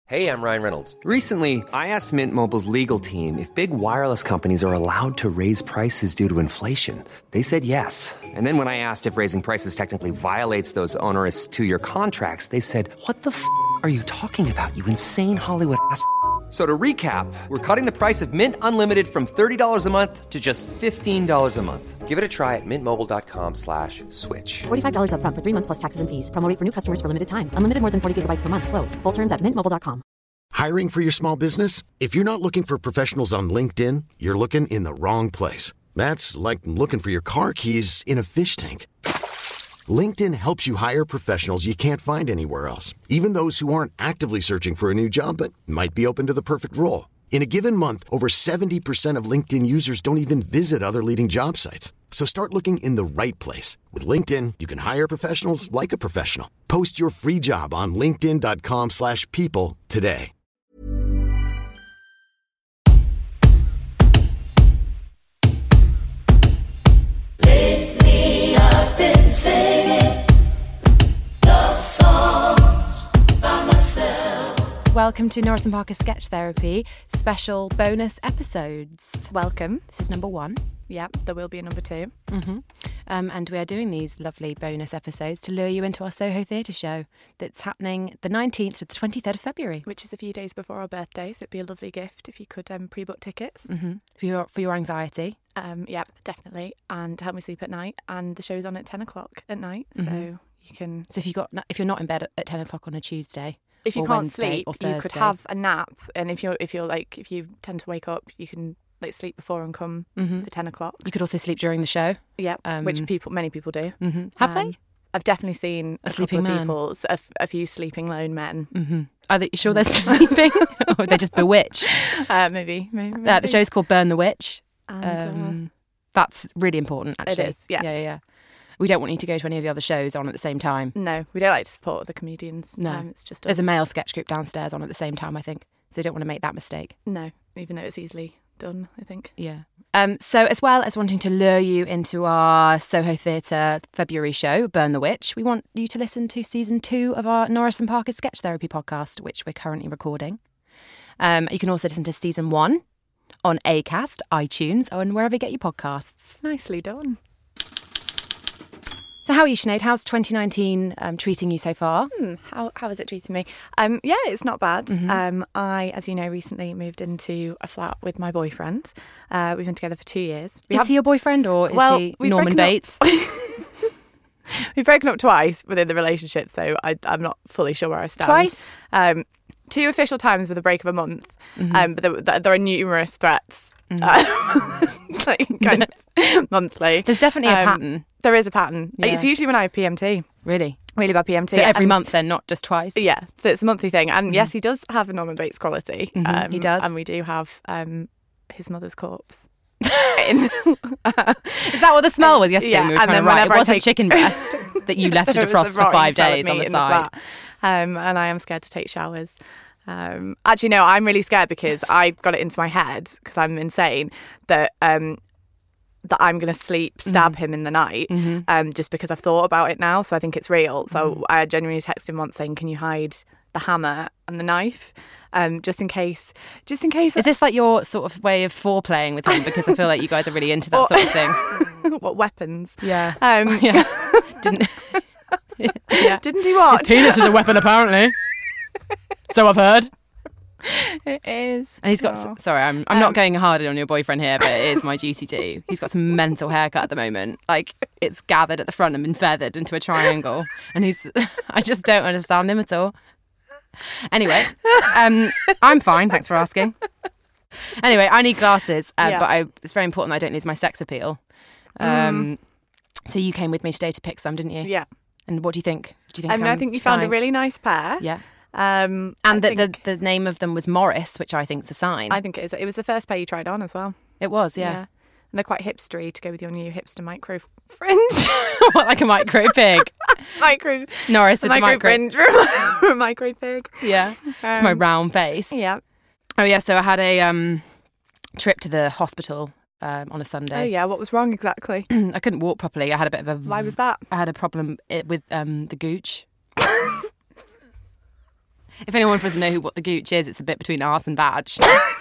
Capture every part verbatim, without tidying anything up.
Hey, I'm Ryan Reynolds. Recently, I asked Mint Mobile's legal team if big wireless companies are allowed to raise prices due to inflation. They said yes. And then when I asked if raising prices technically violates those onerous two-year contracts, they said, what the f*** are you talking about, you insane Hollywood ass f- So to recap, we're cutting the price of Mint Unlimited from thirty dollars a month to just fifteen dollars a month. Give it a try at mintmobile.com slash switch. forty-five dollars up front for three months plus taxes and fees. Promo rate for new customers for limited time. Unlimited more than forty gigabytes per month. Slows full terms at mint mobile dot com. Hiring for your small business? If you're not looking for professionals on LinkedIn, you're looking in the wrong place. That's like looking for your car keys in a fish tank. LinkedIn helps you hire professionals you can't find anywhere else, even those who aren't actively searching for a new job but might be open to the perfect role. In a given month, over seventy percent of LinkedIn users don't even visit other leading job sites. So start looking in the right place. With LinkedIn, you can hire professionals like a professional. Post your free job on linkedin.com slash people today. Lately I've been singing love songs by myself. Welcome to Norris and Parker Sketch Therapy special bonus episodes. Welcome. This is number one. Yep, there will be a number two. Mm-hmm. Um, and we are doing these lovely bonus episodes to lure you into our Soho Theatre show that's happening the nineteenth to the twenty-third of February. Which is a few days before our birthday, so it'd be a lovely gift if you could um, pre-book tickets. Mm-hmm. For your for your anxiety. Um, yep, definitely. And to help me sleep at night. And the show's on at ten o'clock at night, so Mm-hmm. you can... So if you got if you're not in bed at, at ten o'clock on a Tuesday, If you or can't Wednesday sleep, or you could Thursday. have a nap. And if you're, if you're like, if you tend to wake up, you can like sleep before and come Mhm. for ten o'clolock. You could also sleep during the show. Yep, Um, which people, many people do. Mm-hmm. Have Um, they? I've definitely seen A a, sleeping couple of man? people, a, f- a few sleeping lone men. Mm-hmm. Are they sure they're sleeping? Or they're just bewitched? Uh, maybe, maybe. Uh, the maybe. show's called Burn the Witch. And, uh, Um, that's really important, actually. is, yeah. Yeah, yeah, yeah. We don't want you to go to any of the other shows on at the same time. No, we don't like to support other comedians. No. um, it's just us. There's a male sketch group downstairs on at the same time, I think. So you don't want to make that mistake. No, even though it's easily done, I think. Yeah. Um, so as well as wanting to lure you into our Soho Theatre February show, Burn the Witch, we want you to listen to season two of our Norris and Parker Sketch Therapy podcast, which we're currently recording. Um, you can also listen to season one on Acast, iTunes, and wherever you get your podcasts. Nicely done. So how are you, Sinead? How's twenty nineteen um, treating you so far? Hmm, how how is it treating me? Um, yeah, it's not bad. Mm-hmm. Um, I, as you know, recently moved into a flat with my boyfriend. Uh, we've been together for two years. We Is have- he your boyfriend or is Well, he we've Norman broken up- Bates? We've broken up twice within the relationship, so I, I'm not fully sure where I stand. Twice? Um, two official times with a break of a month. Mm-hmm. Um, but there, there are numerous threats. Uh, like kind of monthly. There's definitely a Um, pattern. There is a pattern. Yeah. It's usually when I have P M T. Really? Really bad P M T. So every and- month then, not just twice? Yeah, so it's a monthly thing. And yes, he does have a Norman Bates quality. Mhm, um, he does. And we do have um, his mother's corpse. in. Is that what the smell was yesterday Yeah, when we were and trying then to write? It whenever I wasn't take- chicken breast that you left to There was defrost a for rotting five smell of days on meat the in side. flat. Um, and I am scared to take showers. Um, actually, no, I'm really scared because I got it into my head, because I'm insane, that um, that I'm going to sleep, stab Mm-hmm. him in the night, um, just because I've thought about it now. So I think it's real. So Mm-hmm. I genuinely texted him once saying, "Can you hide the hammer and the knife, um, just in case? Just in case." Is this like your sort of way of foreplaying with him? Because I feel like you guys are really into that Or- sort of thing. what weapons? Yeah. Um, Yeah. Didn't. yeah. Didn't he what? His penis is a weapon, apparently. So I've heard. It is. And he's got. Oh. Sorry, I'm. I'm Um, not going harder on your boyfriend here, but it is my duty to. He's got some mental haircut at the moment. Like it's gathered at the front and been feathered into a triangle, and he's. I just don't understand him at all. Anyway, um, I'm fine. Thanks for asking. Anyway, I need glasses, uh, Yeah. but I, it's very important that I don't lose my sex appeal. Um, So you came with me today to pick some, didn't you? Yeah. And what do you think? Do you think? I mean, I'm I think you found a spying? really nice pair. Yeah. Um, And I the, think, the the name of them was Morris, which I think is a sign. I think it is. It was the first pair you tried on as well. it was, yeah. And they're quite hipstery to go with your new hipster micro fringe. What, like a micro pig? micro Norris with the micro, micro. fringe from a micro pig. Yeah. Um, My round face. Yeah. Oh yeah. So I had a um trip to the hospital um, on a Oh Sunday. yeah. What was wrong exactly? I couldn't walk properly. I had a bit of a. Why was that? I had a problem i- with um the gooch. If anyone doesn't know who what the gooch is, it's a bit between arse and badge.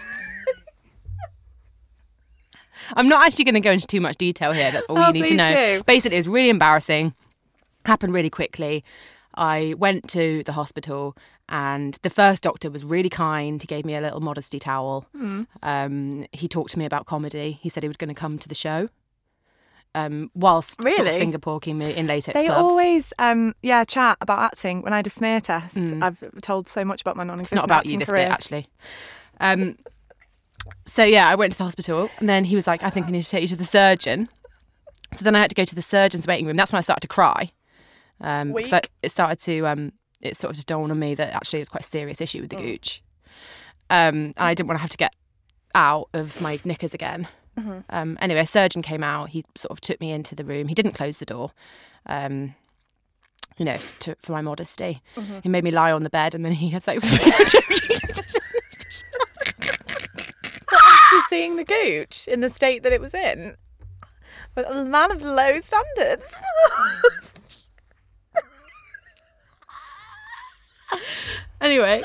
I'm not actually going to go into too much detail here. That's all Oh, you need to please know. do. Basically, it was really embarrassing. Happened really quickly. I went to the hospital and the first doctor was really kind. He gave me a little modesty towel. Mm. Um, he talked to me about comedy. He said he was going to come to the show um, whilst sort Really? of finger porking me in latex They gloves. always, um, yeah, chat about acting. When I had a smear test, I've told so much about my It's non-existent not about acting you, this career. bit, actually. Um, so, yeah, I went to the hospital and then he was like, I think I need to take you to the surgeon. So then I had to go to the surgeon's waiting room. That's when I started to cry. Um, because I, Weak. it started to, um, it sort of just dawned on me that actually it was quite a serious issue with the gooch. Um, and I didn't want to have to get out of my knickers again. Um, anyway, a surgeon came out. He sort of took me into the room. He didn't close the door, um, you know, to, for my modesty. He made me lie on the bed and then he had sex with me. I'm joking. After seeing the gooch in the state that it was in, but a man of low standards. Anyway.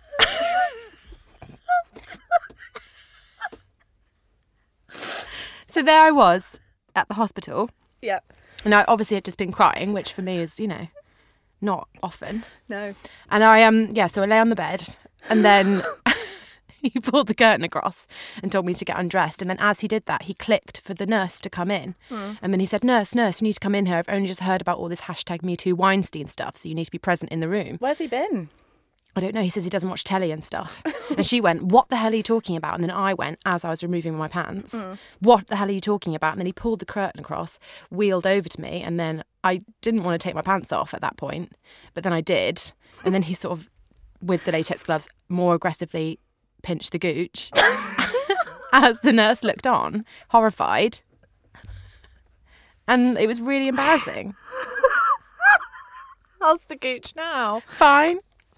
So there I was at the hospital. Yeah. And I obviously had just been crying, which for me is, you know, not often. No. And I, um, yeah, so I lay on the bed and then he pulled the curtain across and told me to get undressed. And then as he did that, he clicked for the nurse to come in. And then he said, nurse, nurse, you need to come in here. I've only just heard about all this hashtag Me Too Weinstein stuff, so you need to be present in the room. Where's he been? I don't know. He says he doesn't watch telly and stuff. And she went, what the hell are you talking about? And then I went, as I was removing my pants, what the hell are you talking about? And then he pulled the curtain across, wheeled over to me. And then I didn't want to take my pants off at that point. But then I did. And then he sort of, with the latex gloves, more aggressively pinched the gooch as the nurse looked on, horrified. And it was really embarrassing. How's the gooch now? Fine.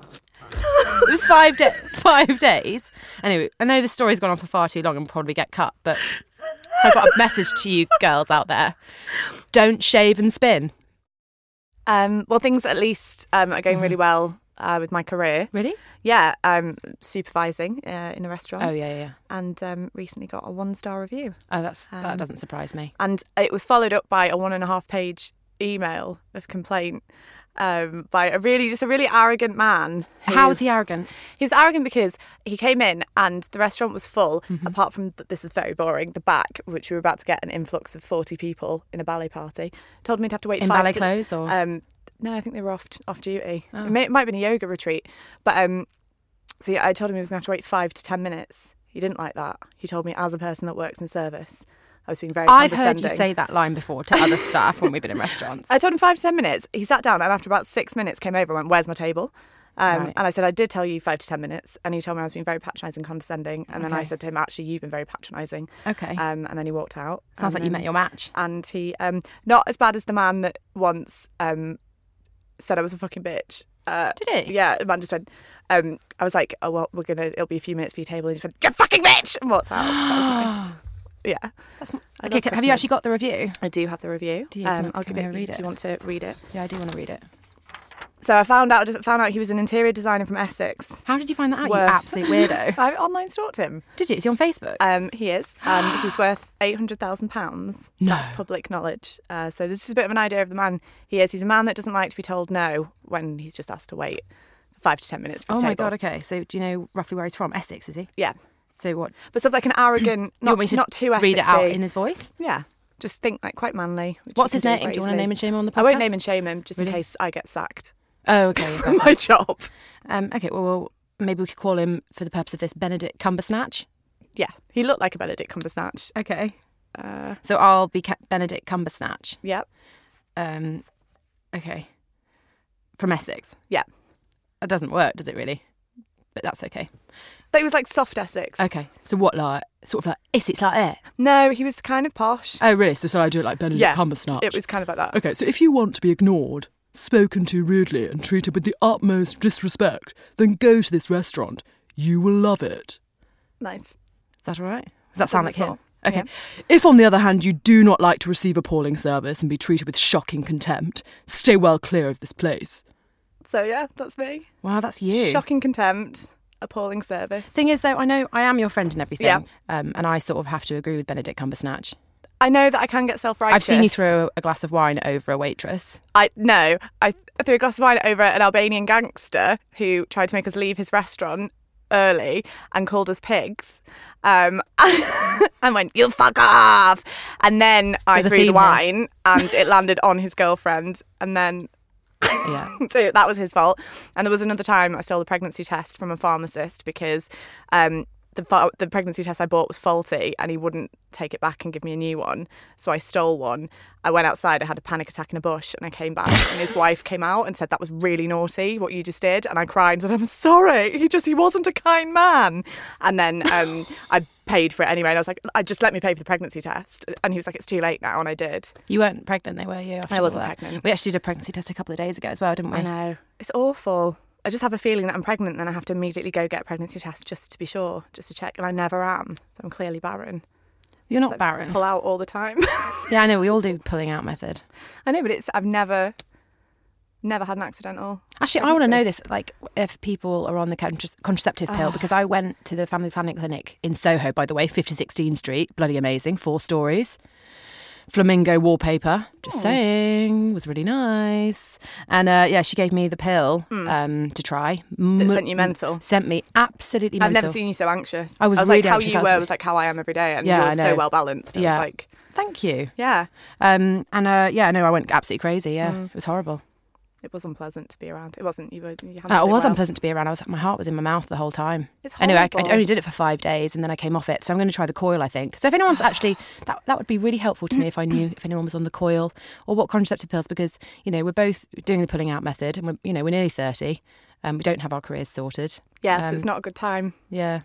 It was five da- five days. Anyway, I know this story's gone on for far too long and will probably get cut, but I got a message to you girls out there. Don't shave and spin. Um, well, things at least um, are going really well uh, with my career. Really? Yeah, I'm supervising uh, in a restaurant. Oh, yeah, yeah. And um, recently got a one-star review. Oh, that's that Um, doesn't surprise me. And it was followed up by a one and a half page email of complaint um, by a really, just a really arrogant man. who- How was he arrogant? He was arrogant because he came in and the restaurant was full, apart from, th- this is very boring, the back, which we were about to get an influx of forty people in a ballet party. Told me to have to wait In five ballet to- clothes or? Um, no, I think they were off off duty. It, may, it might have been a yoga retreat. But um, so yeah, I told him he was going to have to wait five to ten minutes. He didn't like that. He told me, as a person that works in service, I was being very I've heard condescending. you say that line before to other staff when we've been in restaurants. I told him five to ten minutes. He sat down and after about six minutes came over and went, where's my table? Um, Right. And I said, I did tell you five to ten minutes. And he told me I was being very patronising and condescending. And then I Okay. said to him, actually, you've been very patronising. Okay. Um, and then he walked out. Sounds And like you then- met your match. And he, um, not as bad as the man that once um, said I was a fucking bitch. Uh, Did he? Yeah, the man just went, um, I was like, oh, well, we're going to, it'll be a few minutes for your table. And he just went, you're a fucking bitch! And walked out. That was nice. Yeah. That's I okay. love Have you Christmas. actually got the review? I do have the review. Do you? Um, Can- I'll can give we it read if it? you want to read it. Yeah, I do want to read it. So I found out found out he was an interior designer from Essex. How did you find that out, you Worth- absolute weirdo? I online stalked him. Did you? Is he on Facebook? Um, he is. Um, he's worth eight hundred thousand pounds. No. That's public knowledge. Uh, so this is a bit of an idea of the man he is. He's a man that doesn't like to be told no when he's just asked to wait five to ten minutes for Oh his my table. God, okay. So do you know roughly where he's from? Essex, is he? Yeah. So what? But sort of like an arrogant, You want not, me to not too read it out Essexy. in his voice? Yeah. Just think like quite manly. which What's you his can name? quite Do you want to easily. name and shame him on the podcast? I won't name and shame him just Really? in case I get sacked Oh, okay. yeah, from fair my job. Um, okay, well, well, maybe we could call him, for the purpose of this, Benedict Cumbersnatch. Yeah. He looked like a Benedict Cumbersnatch. Okay. Uh, So I'll be Ca- Benedict Cumbersnatch. yep. Um, okay. From Essex. Yeah. That doesn't work, does it really? But that's okay. But he was like soft Essex. Okay. So what, like, sort of like Essex like that? No, he was kind of posh. Oh, really? So, so I do it like Benedict yeah. Cumbersnatch? It was kind of like that. Okay, so if you want to be ignored, spoken to rudely, and treated with the utmost disrespect, then go to this restaurant. You will love it. Nice. Is that all right? Does that sound like him? Wonderful. Okay. Yeah. If, on the other hand, you do not like to receive appalling service and be treated with shocking contempt, stay well clear of this place. So yeah, that's me. Wow, that's you. Shocking contempt, appalling service. Thing is, though, I know I am your friend and everything, Yeah. um, and I sort of have to agree with Benedict Cumbersnatch. I know that I can get self-righteous. I've seen you throw a glass of wine over a waitress. I no, I threw a glass of wine over an Albanian gangster who tried to make us leave his restaurant early and called us pigs. Um, and went, "You fuck off!" And then I There's a threw the theme wine, and it landed on his girlfriend, and then. Yeah. So that was his fault. And there was another time I stole a pregnancy test from a pharmacist because um, the ph- the pregnancy test I bought was faulty and he wouldn't take it back and give me a new one. So I stole one. I went outside, I had a panic attack in a bush, and I came back and his wife came out and said, "That was really naughty what you just did." And I cried and said, "I'm sorry. He just, he wasn't a kind man." And then um, I paid for it anyway. And I was like, "I just let me pay for the pregnancy test." And he was like, "It's too late now." And I did. You weren't pregnant, though, were you? I wasn't pregnant. We actually did a pregnancy test a couple of days ago as well, didn't we? I know. It's awful. I just have a feeling that I'm pregnant and then I have to immediately go get a pregnancy test just to be sure, just to check. And I never am. So I'm clearly barren. You're not So I barren. pull out all the time. Yeah, I know. We all do pulling out method. I know, but it's I've never, never had an accidental. Actually, I want to pregnancy. know this, like, if people are on the contra- contraceptive pill, because I went to the Family Planning Clinic in Soho, by the way, fifty-six Dean Street, bloody amazing, four stories. Flamingo wallpaper, just saying, was really nice. And uh, yeah, she gave me the pill um, to try. That M- sent you mental. Sent me absolutely I've mental. never seen you so anxious. I was like, really how anxious. you I was were really- was like how I am every day. And Yeah, you're I know. so well balanced. It Yeah. was like, Thank you. yeah, Um, and uh, yeah, no, I went absolutely crazy. Yeah, it was horrible. it was unpleasant to be around. It wasn't, you were, you handled Uh, it was well. unpleasant to be around. I was, my heart was in my mouth the whole time. It's Anyway, I, I horrible. only did it for five days and then I came off it. So I'm going to try the coil, I think. So if anyone's actually, that that would be really helpful to me if I knew if anyone was on the coil or what contraceptive pills, because, you know, we're both doing the pulling out method and we're, you know, we're nearly thirty and we don't have our careers sorted. Yes, Um, it's not a good time. Yeah.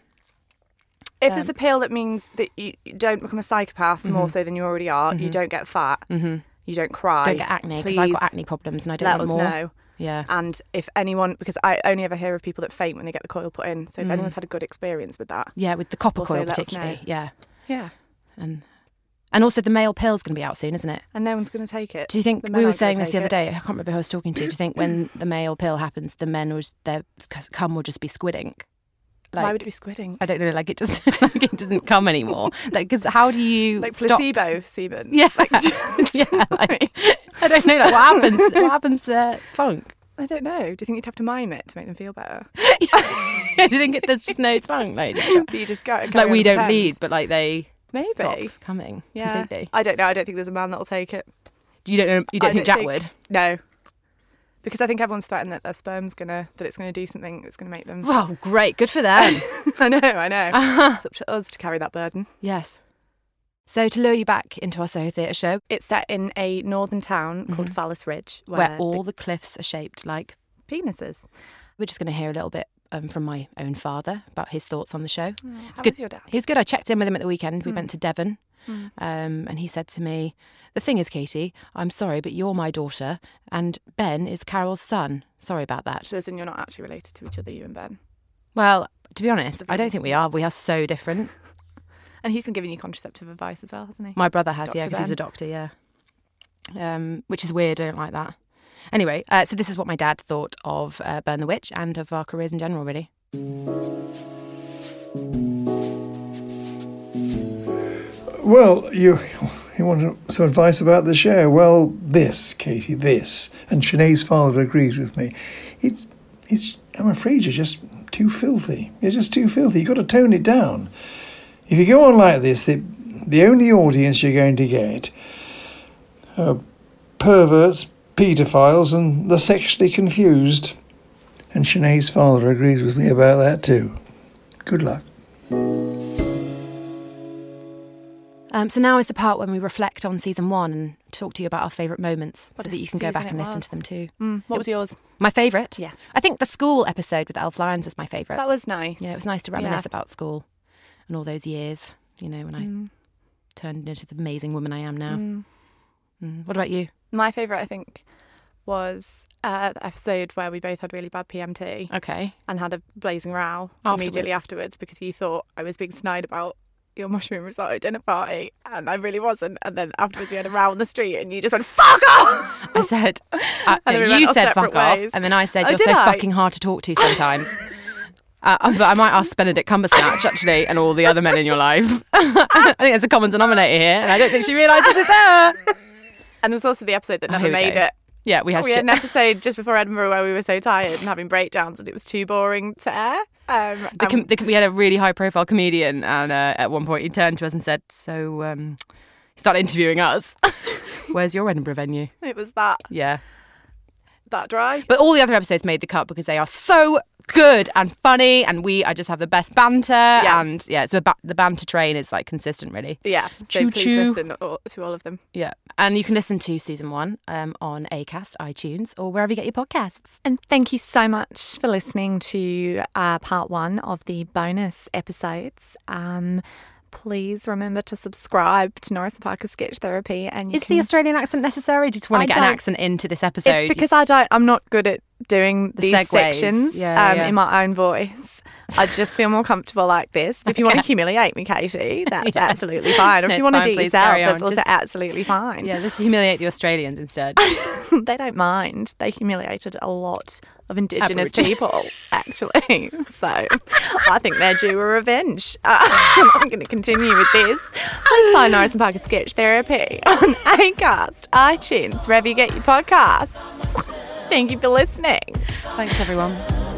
If Um, there's a pill that means that you you don't become a psychopath Mm-hmm. more so than you already are, you don't get fat, you don't cry, Don't get acne because please I've got acne problems and I don't let want us more. know. Yeah. And if anyone, because I only ever hear of people that faint when they get the coil put in, so if Mm. anyone's had a good experience with that, Yeah, with the copper Also coil let us particularly. know. Yeah. yeah, And and also the male pill's going to be out soon, isn't it? and no one's going to take it. Do you think The we men were aren't gonna saying this the take other it. day? I can't remember who I was talking to. Do you think when the male pill happens, the men will their cum will just be squidding? Like, Why would it be squidding? I don't know. Like it just like it doesn't come anymore. Like because how do you Like stop? placebo semen. Yeah, Like, just- yeah. Like, I don't know. Like what happens? What happens to spunk? I don't know. Do you think you'd have to mime it to make them feel better? Do you think it, there's just no spunk? Like, But you just go like carry we on don't pretend. lead, but like they Maybe. stop coming Yeah, completely. I don't know. I don't think there's a man that'll take it. You don't know. You don't I think don't Jack would? No, because I think everyone's threatened that their sperm's gonna that it's gonna do something that's gonna make them. Well, great. Good for them. I know, I know. Uh-huh. It's up to us to carry that burden. Yes. So to lure you back into our Soho Theatre show, It's set in a northern town called Fallis Ridge, where, where, all the cliffs are shaped like, the penises. we're just going to hear a little bit um, from my own father about his thoughts on the show. How It's good. was your dad? He was good. I checked in with him at the weekend. We Mm. went to Devon. Mm. Um, and he said to me, the thing is, Katie, I'm sorry, but you're my daughter and Ben is Carol's son. Sorry about that. So as in you're not actually related to each other, you and Ben. Well, to be honest, Must have I been don't think we recent. are. We are so different. And he's been giving you contraceptive advice as well, hasn't he? My brother has, yeah, Doctor because he's a Ben. doctor, yeah. Um, which is weird. I don't like that. Anyway, uh, so this is what my dad thought of uh, Burn the Witch and of our careers in general, really. Well, you you want some advice about the show? Well, this, Katie, this, and Sinead's father agrees with me. It's it's. I'm afraid you're just too filthy. You're just too filthy. You've got to tone it down. If you go on like this, the the only audience you're going to get are perverts, paedophiles, and the sexually confused. And Sinead's father agrees with me about that too. Good luck. Um, so now is the part when we reflect on season one and talk to you about our favourite moments What so a that you can go back season and it listen was. to them too. Mm, what was yours? My favourite? Yes. I think the school episode with Elf Lions was my favourite. That was nice. Yeah, it was nice to reminisce Yeah. about school and all those years, you know, when I Mm. turned into the amazing woman I am now. Mm. Mm. What about you? My favourite, I think, was uh, the episode where we both had really bad P M T Okay. and had a blazing row Afterwards. immediately afterwards because you thought I was being snide about your mushroom risotto dinner party, and I really wasn't. And then afterwards we had a row on the street, and you just went fuck off. I said, uh, And then we you went our said fuck separate off, ways. and then I said Oh, you're did so I? fucking hard to talk to sometimes. uh, but I might ask Benedict Cumbersnatch actually, and all the other men in your life. I think there's a common denominator here, and I don't think she realises it's her. And there was also the episode that Oh, never here we made go. it. Yeah, we had We shit. had an episode just before Edinburgh where we were so tired and having breakdowns, and it was too boring to air. Um, The and com- the, we had a really high profile comedian, and uh, at one point he turned to us and said, so um, he started interviewing us. Where's your Edinburgh venue? it was that Yeah. that dry. But all the other episodes made the cut because they are so good and funny, and we I just have the best banter. Yeah. And yeah, so ba- the banter train is like consistent, really. Yeah, so Choo please choo. listen all- to all of them. Yeah. And you can listen to season one um, on Acast, iTunes, or wherever you get your podcasts. And thank you so much for listening to uh, part one of the bonus episodes. Um, please remember to subscribe to Norris and Parker Sketch Therapy. And you Is can, the Australian accent necessary? Just want I to get an don't- accent into this episode. It's because I don't. I'm not good at doing The these segues. sections Yeah, um, yeah. in my own voice. I just feel more comfortable like this. But if you want to humiliate me, Katie, that's Yeah. absolutely fine. Or No, if you it's want to fine, do it please yourself, carry that's on. also Just- absolutely fine. Yeah, let's humiliate the Australians instead. They don't mind. They humiliated a lot of Indigenous Aborigines. people, actually. So I think they're due a revenge. Uh, I'm going to continue with this. Please find Norris and Parker Sketch Therapy on Acast, iTunes, wherever you get your podcasts. Thank you for listening. Thanks, everyone.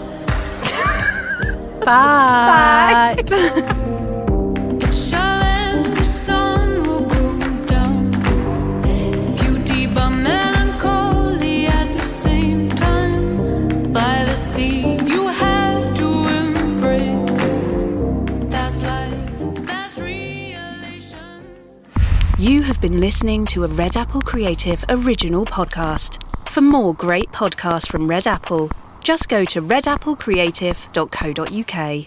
Bye. It shall end, the sun will go down. Beauty but melancholy at the same time. By the sea, you have to embrace. That's life, that's realization. You have been listening to a Red Apple Creative original podcast. For more great podcasts from Red Apple, just go to red apple creative dot co dot uk.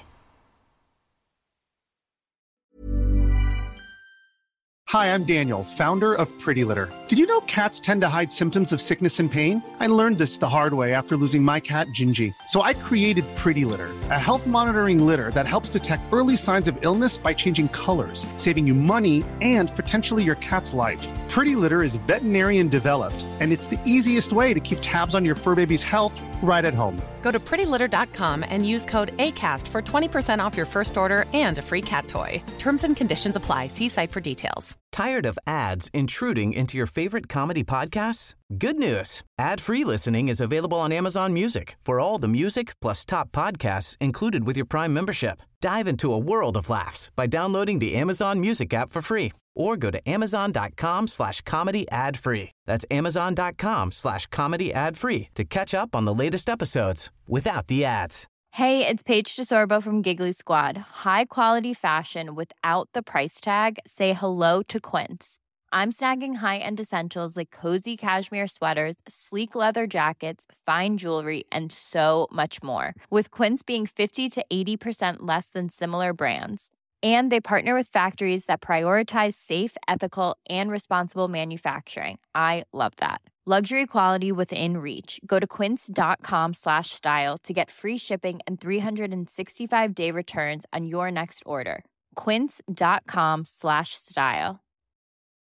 Hi, I'm Daniel, founder of Pretty Litter. Did you know cats tend to hide symptoms of sickness and pain? I learned this the hard way after losing my cat, Gingy. So I created Pretty Litter, a health monitoring litter that helps detect early signs of illness by changing colors, saving you money and potentially your cat's life. Pretty Litter is veterinarian developed, and it's the easiest way to keep tabs on your fur baby's health right at home. Go to pretty litter dot com and use code ACAST for twenty percent off your first order and a free cat toy. Terms and conditions apply. See site for details. Tired of ads intruding into your favorite comedy podcasts? Good news. Ad-free listening is available on Amazon Music for all the music plus top podcasts included with your Prime membership. Dive into a world of laughs by downloading the Amazon Music app for free or go to amazon.com slash comedy ad free. That's amazon.com slash comedy ad free to catch up on the latest episodes without the ads. Hey, it's Paige DeSorbo from Giggly Squad. High quality fashion without the price tag. Say hello to Quince. I'm snagging high-end essentials like cozy cashmere sweaters, sleek leather jackets, fine jewelry, and so much more. With Quince being fifty to eighty percent less than similar brands. And they partner with factories that prioritize safe, ethical, and responsible manufacturing. I love that. Luxury quality within reach. Go to quince.com slash style to get free shipping and three sixty-five day returns on your next order. Quince.com slash style.